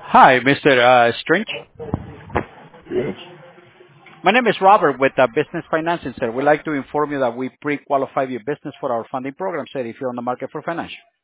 Hi, Mr. Strange. Yes. My name is Robert with Business Financing, sir. We'd like to inform you that we pre-qualify your business for our funding program, sir, if you're on the market for financial.